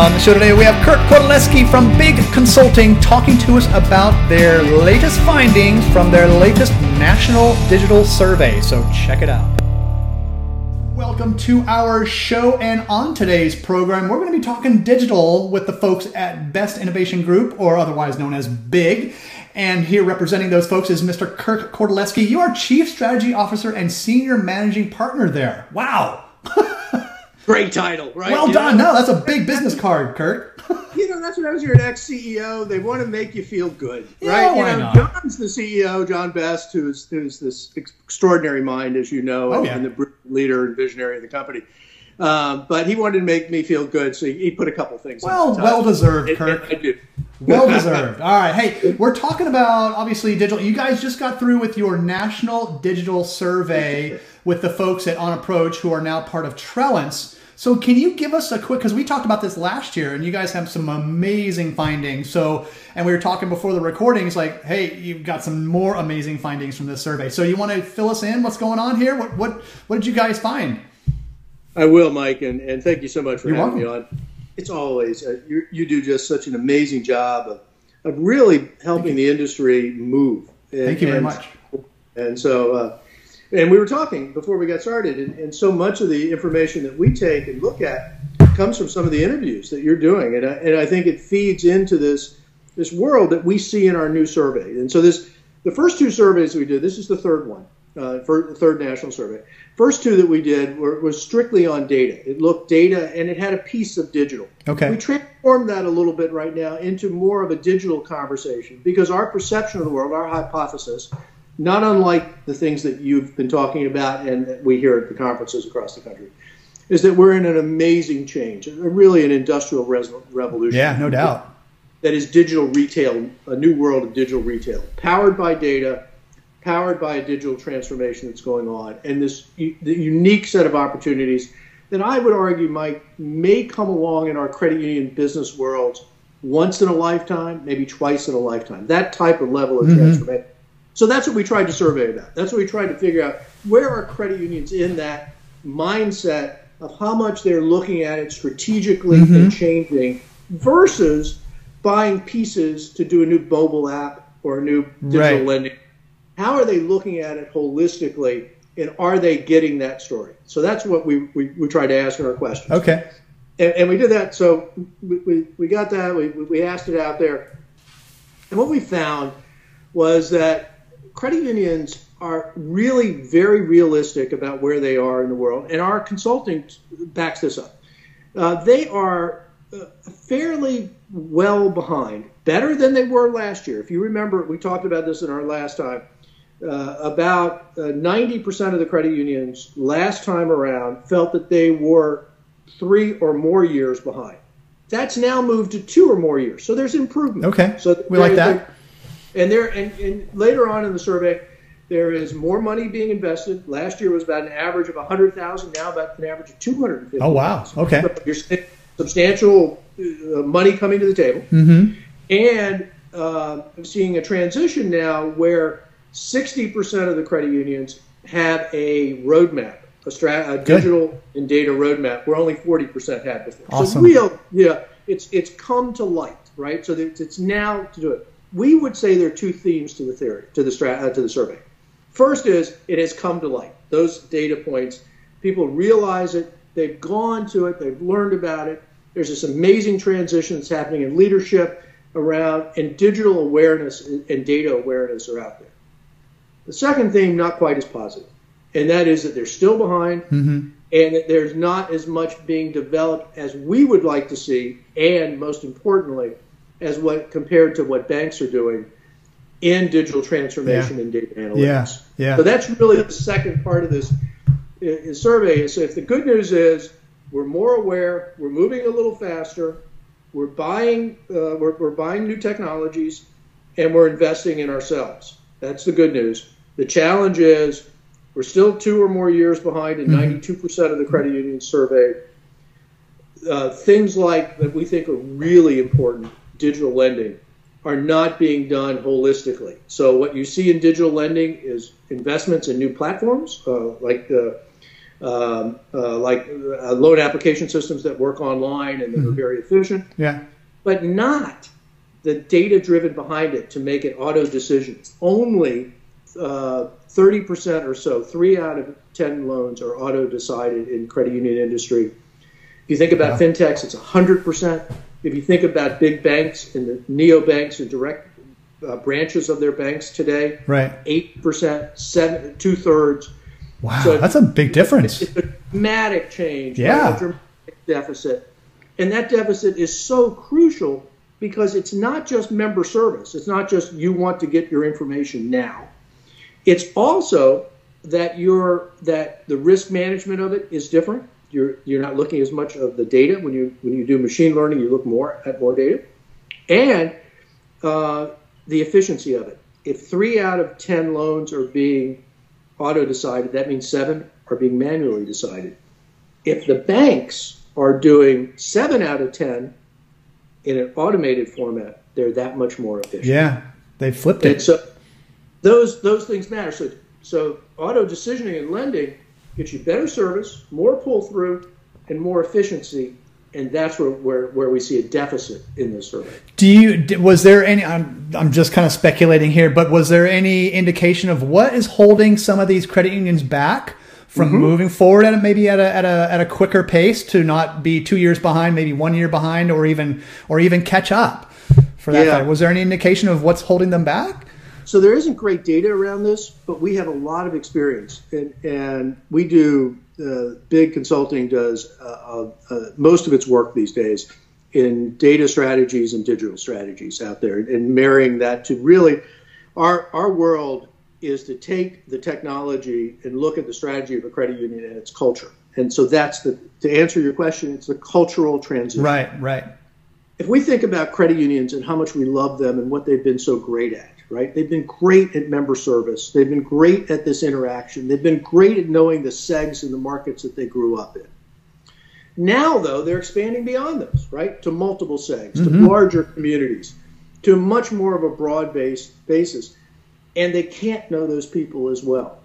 On the show today, we have Kurt Kotaleski from Big Consulting talking to us about their latest findings from their latest National Digital Survey. So check it out. Welcome to our show, and on today's program, we're going to be talking digital with the folks at Best Innovation Group, or otherwise known as BIG. And here representing those folks is Mr. Kurt Kotaleski. You are Chief Strategy Officer and Senior Managing Partner there. Wow. Great title, right? Well done. No, that's a big business card, Kurt. That's what I was your ex-CEO. They want to make you feel good, right? Yeah, why not? John's the CEO, John Best, who's this extraordinary mind, as you know, and the leader and visionary of the company. But he wanted to make me feel good, so he put a couple things. Well deserved, Kurt. I do. Well deserved. All right. Hey, we're talking about, obviously, digital. You guys just got through with your National Digital Survey with the folks at On Approach, who are now part of Trellance. So can you give us a quick, because we talked about this last year, and you guys have some amazing findings. And we were talking before the recordings, like, hey, you've got some more amazing findings from this survey. So you want to fill us in? What's going on here? What did you guys find? I will, Mike, and thank you so much for having me on. Welcome. It's always, you do just such an amazing job of really helping the industry move. Thank you very much. And so, and we were talking before we got started, and so much of the information that we take and look at comes from some of the interviews that you're doing, and I think it feeds into this world that we see in our new survey. And so the first two surveys we did, this is the third one, for the third national survey. First two that we did was strictly on data. It looked data, and it had a piece of digital. Okay. We transformed that a little bit right now into more of a digital conversation, because our perception of the world, our hypothesis, not unlike the things that you've been talking about and that we hear at the conferences across the country, is that we're in an amazing change, really an industrial revolution. Yeah, no doubt. That is digital retail, a new world of digital retail, powered by data, powered by a digital transformation that's going on, and the unique set of opportunities that I would argue, Mike, may come along in our credit union business worlds once in a lifetime, maybe twice in a lifetime, that type of level of transformation. So that's what we tried to survey about. That's what we tried to figure out. Where are credit unions in that mindset of how much they're looking at it strategically and changing versus buying pieces to do a new mobile app or a new digital lending? How are they looking at it holistically, and are they getting that story? So that's what we tried to ask in our questions. Okay. And we did that. So we got that. We asked it out there. And what we found was that credit unions are really very realistic about where they are in the world, and our consulting backs this up. They are fairly well behind, better than they were last year. If you remember, we talked about this in our last time. About 90% of the credit unions last time around felt that they were 3 or more years behind. That's now moved to 2 or more years. So there's improvement. Okay. So we like that. And later on in the survey, there is more money being invested. Last year was about an average of $100,000. Now about an average of $250,000. Oh wow! Okay. So you're seeing substantial money coming to the table, and I'm seeing a transition now where 60% of the credit unions have a roadmap, a digital and data roadmap, where only 40% had before. Awesome. So it's come to light, right? So it's now to do it. We would say there are two themes to the survey. First is it has come to light. Those data points, people realize it, they've gone to it, they've learned about it. There's this amazing transition that's happening in leadership around, and digital awareness and data awareness are out there. The second theme, not quite as positive, and that is that they're still behind, and that there's not as much being developed as we would like to see, and most importantly, as compared to what banks are doing in digital transformation and data analytics. So that's really the second part of this survey. So if the good news is we're more aware, we're moving a little faster, we're buying new technologies, and we're investing in ourselves. That's the good news. The challenge is we're still 2 or more years behind in 92% of the credit unions surveyed. Things like that we think are really important, digital lending, are not being done holistically. So what you see in digital lending is investments in new platforms, like loan application systems that work online and that are very efficient. Yeah. But not the data driven behind it to make it auto decisions. Only 30% or so, 3 out of 10 loans are auto decided in credit union industry. If you think about fintechs, it's 100%. If you think about big banks and the neobanks and direct branches of their banks today, right, 8%, 2/3. Wow, so that's a big difference. It's a dramatic change. Yeah. A dramatic deficit. And that deficit is so crucial because it's not just member service. It's not just you want to get your information now. It's also that the risk management of it is different. You're not looking as much of the data. When you do machine learning, you look at more data. And the efficiency of it. If 3 out of 10 loans are being auto-decided, that means 7 are being manually decided. If the banks are doing 7 out of 10 in an automated format, they're that much more efficient. Yeah, they flipped it. And so those things matter. So auto-decisioning and lending gets you better service, more pull-through, and more efficiency. And that's where we see a deficit in this survey. Was there any? I'm just kind of speculating here, but was there any indication of what is holding some of these credit unions back from moving forward at a quicker pace to not be 2 years behind, maybe 1 year behind, or even catch up? For that fact, was there any indication of what's holding them back? So there isn't great data around this, but we have a lot of experience, and we do. Big Consulting does most of its work these days in data strategies and digital strategies out there, and marrying that to really our world is to take the technology and look at the strategy of a credit union and its culture. And so to answer your question, it's the cultural transition. Right. If we think about credit unions and how much we love them and what they've been so great at, right? They've been great at member service. They've been great at this interaction. They've been great at knowing the segs in the markets that they grew up in. Now, though, they're expanding beyond those, right? To multiple segs, to larger communities, to much more of a broad-based basis. And they can't know those people as well.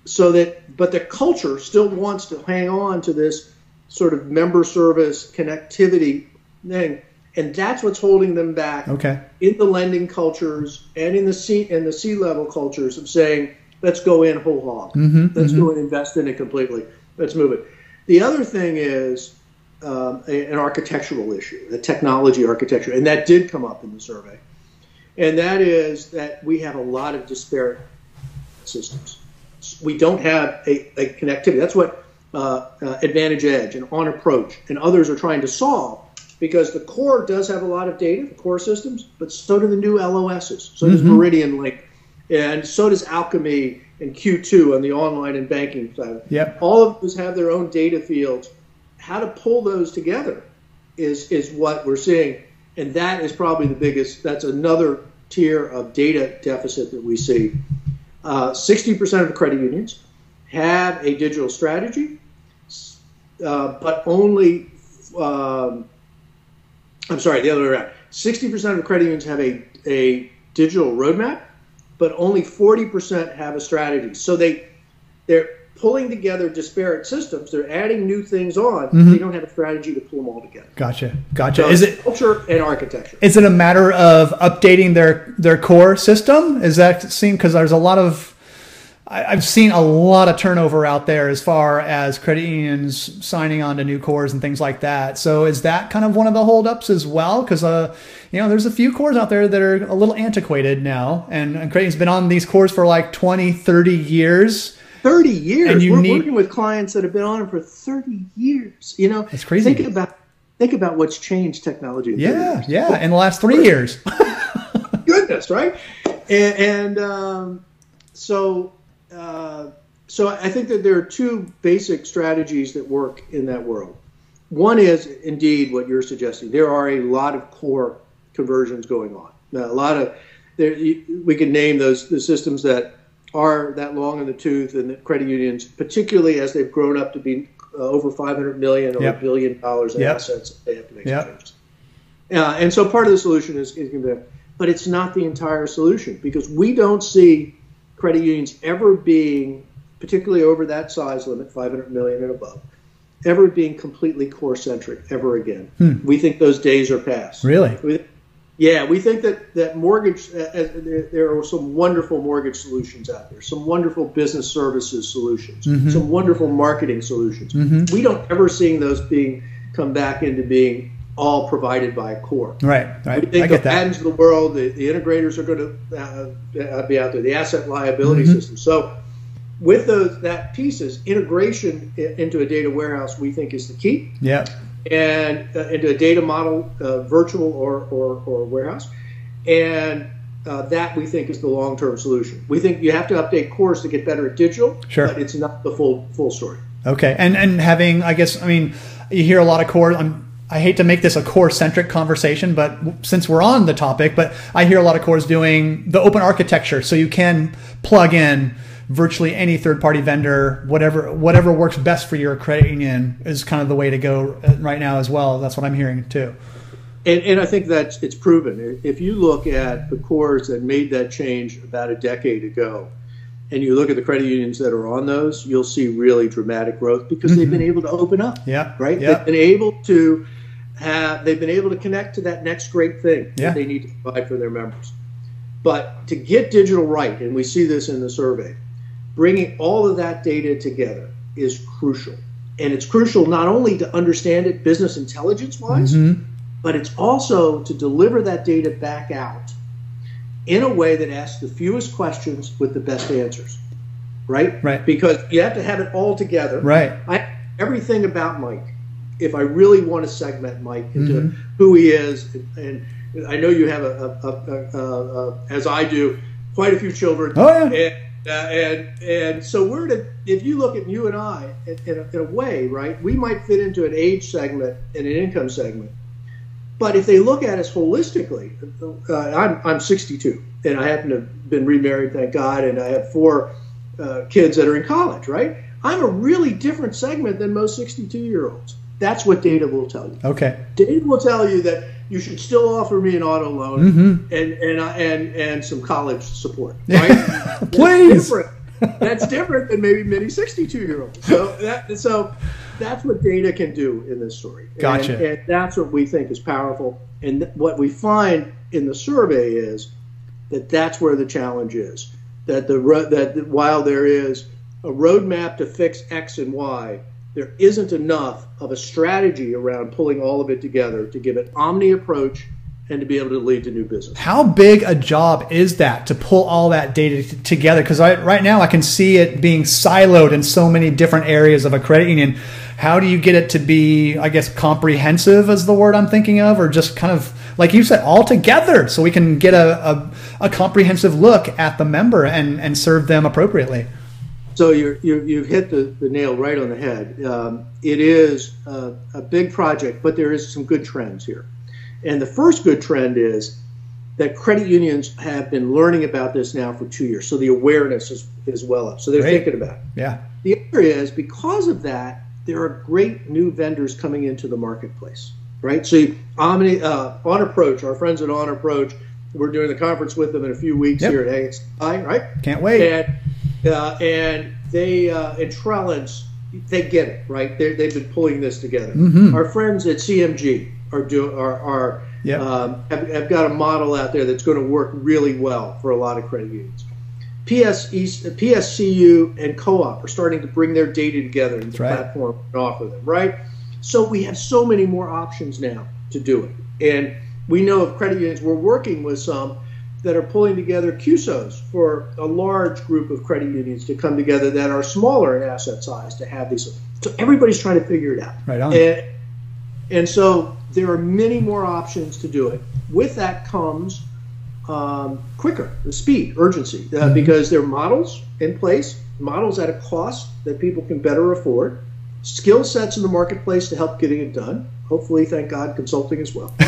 But the culture still wants to hang on to this sort of member service connectivity thing. And that's what's holding them back in the lending cultures and in the C-level cultures of saying, let's go in whole hog. Let's go and invest in it completely. Let's move it. The other thing is an architectural issue, a technology architecture. And that did come up in the survey. And that is that we have a lot of disparate systems. We don't have a connectivity. That's what Advantage Edge and On Approach and others are trying to solve. Because the core does have a lot of data, the core systems, but so do the new LOSs. So does Meridian Link, and so does Alchemy and Q2 on the online and banking side. Yep. All of those have their own data fields. How to pull those together is what we're seeing. And that is probably the biggest, that's another tier of data deficit that we see. 60% of the credit unions have a digital strategy, but only... I'm sorry, the other way around. 60% of the credit unions have a digital roadmap, but only 40% have a strategy. So they're pulling together disparate systems. They're adding new things on. They don't have a strategy to pull them all together. Gotcha. So is it culture and architecture? Is it a matter of updating their core system? Is that seen? Because there's I've seen a lot of turnover out there as far as credit unions signing on to new cores and things like that. So is that kind of one of the holdups as well? Because there's a few cores out there that are a little antiquated now, and credit unions been on these cores for like 20, 30 years. 30 years. And we're working with clients that have been on them for 30 years. It's crazy. Think about what's changed technology. In in the last 3 years. Goodness, right? So I think that there are two basic strategies that work in that world. One is indeed what you're suggesting. There are a lot of core conversions going on. Now, we can name the systems that are that long in the tooth, and the credit unions, particularly as they've grown up to be over $500 million or $1 billion in assets, they have to make some changes. And so part of the solution is going to be, but it's not the entire solution, because we don't see credit unions ever being particularly over that size limit, 500 million and above, ever being completely core-centric ever again. We think those days are past. Really? We think that mortgage, there are some wonderful mortgage solutions out there, some wonderful business services solutions, some wonderful marketing solutions. We don't ever see those come back into being all provided by a core. Right. We think the patents of the world, the integrators are going to be out there, the asset liability system. So with that pieces, integration into a data warehouse, we think is the key. Yeah. And into a data model, virtual or warehouse. And that we think is the long-term solution. We think you have to update cores to get better at digital, sure, but it's not the full story. Okay. And having, you hear a lot of core. I hate to make this a core-centric conversation, but since we're on the topic, but I hear a lot of cores doing the open architecture, so you can plug in virtually any third-party vendor, whatever works best for your credit union is kind of the way to go right now as well. That's what I'm hearing too. And I think that it's proven. If you look at the cores that made that change about a decade ago, and you look at the credit unions that are on those, you'll see really dramatic growth because they've been able to open up. Yeah. Right. Yeah. They've been able to connect to that next great thing that they need to provide for their members. But to get digital right, and we see this in the survey, bringing all of that data together is crucial. And it's crucial not only to understand it business intelligence-wise, but it's also to deliver that data back out in a way that asks the fewest questions with the best answers, right? Right. Because you have to have it all together. Right. Everything about Mike, if I really want to segment Mike into who he is, and I know you have as I do, quite a few children. Oh, yeah. And so if you look at you and I in a way, right, we might fit into an age segment and an income segment. But if they look at us holistically, I'm 62 and I happen to have been remarried, thank God, and I have 4 kids that are in college, right? I'm a really different segment than most 62-year-olds. That's what data will tell you. Okay. Data will tell you that you should still offer me an auto loan and some college support, right? Please. That's different than maybe many 62-year-olds. So that's what data can do in this story. Gotcha. And that's what we think is powerful. And what we find in the survey is that that's where the challenge is. That while there is a roadmap to fix X and Y, there isn't enough of a strategy around pulling all of it together to give an omni approach and to be able to lead to new business. How big a job is that to pull all that data together? Because right now I can see it being siloed in so many different areas of a credit union. How do you get it to be, I guess, comprehensive is the word I'm thinking of, or just kind of, like you said, all together so we can get a comprehensive look at the member and serve them appropriately? So you've hit the nail right on the head. It is a big project, but there is some good trends here. And the first good trend is that credit unions have been learning about this now for 2 years. So the awareness is well up. So they're thinking about it. Yeah. The other is, because of that, there are great new vendors coming into the marketplace, right? So On Approach, our friends at On Approach, we're doing the conference with them in a few weeks here at AXI, right? Can't wait. And they and Trellance, they get it, right? They've been pulling this together. Our friends at CMG have got a model out there that's going to work really well for a lot of credit unions. PSCU and Co-op are starting to bring their data together in the platform and offer them, right? So we have so many more options now to do it. And we know of credit unions, we're working with some that are pulling together QSOs for a large group of credit unions to come together that are smaller in asset size to have these. So everybody's trying to figure it out. Right on. And so there are many more options to do it. With that comes quicker, the speed, urgency, because there are models in place, models at a cost that people can better afford, skill sets in the marketplace to help getting it done. Hopefully, thank God, consulting as well.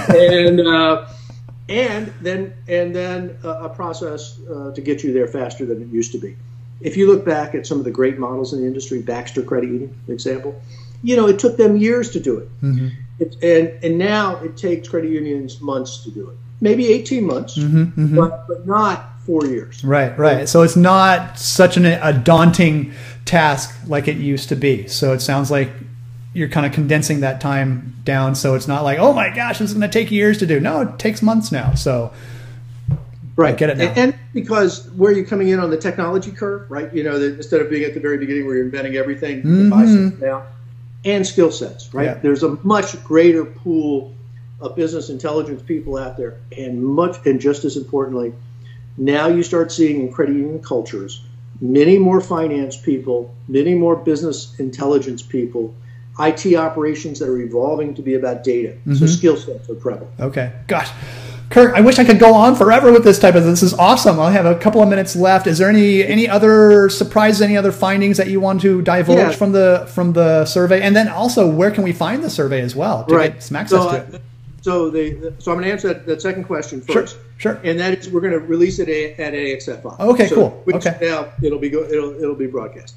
And then a process to get you there faster than it used to be. If you look back at some of the great models in the industry, Baxter Credit Union, for example, it took them years to do it. And now it takes credit unions months to do it. Maybe 18 months, but not 4 years. Right. So it's not such a daunting task like it used to be. So it sounds like you're kind of condensing that time down. So it's not like, oh my gosh, this is going to take years to do. No, it takes months now. So right. I get it now. And because where you're coming in on the technology curve, right? Instead of being at the very beginning where you're inventing everything, you buy something now, and skill sets, right? Yeah. There's a much greater pool of business intelligence people out there, and just as importantly, now you start seeing in credit union cultures many more finance people, many more business intelligence people, IT operations that are evolving to be about data. So skill sets are prevalent. Okay. Gosh, Kurt, I wish I could go on forever with this This is awesome. I'll have a couple of minutes left. Is there any other surprises, any other findings that you want to divulge from the survey? And then also, where can we find the survey as well to get some access to it? So I'm going to answer that second question first. Sure. And that is, we're going to release it at AXFI. Okay, cool. Okay. Now it'll be broadcast.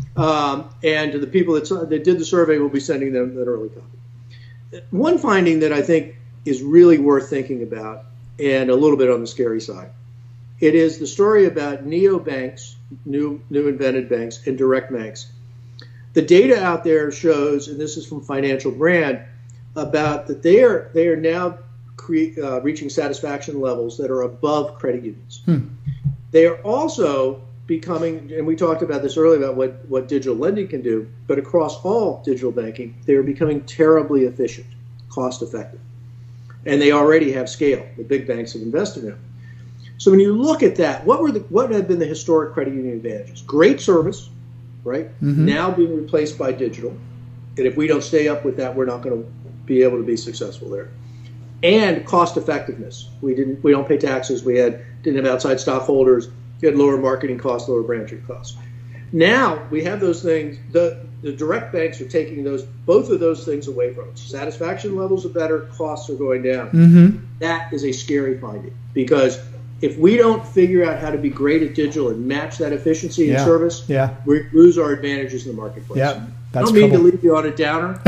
And to the people that did the survey, we'll be sending them an early copy. One finding that I think is really worth thinking about, and a little bit on the scary side, it is the story about neobanks, new invented banks, and direct banks. The data out there shows, and this is from Financial Brand, about that they are now reaching satisfaction levels that are above credit unions. They are also becoming, and we talked about this earlier about what digital lending can do, but across all digital banking, they are becoming terribly efficient, cost effective. And they already have scale. The big banks have invested in them. So when you look at that, what have been the historic credit union advantages? Great service, right? Now being replaced by digital. And if we don't stay up with that, we're not going to be able to be successful there. And cost effectiveness. We don't pay taxes. Didn't have outside stockholders. We had lower marketing costs, lower branching costs. Now we have those things. The direct banks are taking both of those things away from us. Satisfaction levels are better, costs are going down. That is a scary finding, because if we don't figure out how to be great at digital and match that efficiency and service, we lose our advantages in the marketplace. Yeah, I don't mean to leave you on a downer,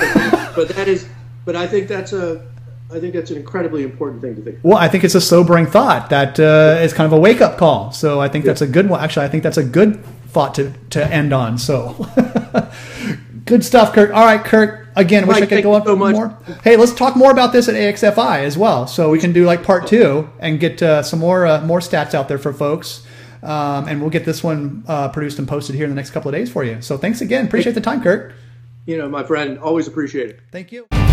but I think that's an incredibly important thing to think about. Well, I think it's a sobering thought that is kind of a wake-up call. So I think that's a good one. Actually, I think that's a good thought to end on. So good stuff, Kurt. All right, Kurt. Again, wish I could go on so more. Hey, let's talk more about this at AXFI as well. So we can do like part 2 and get some more stats out there for folks. And we'll get this one produced and posted here in the next couple of days for you. So thanks again. Appreciate the time, Kurt. My friend, always appreciate it. Thank you.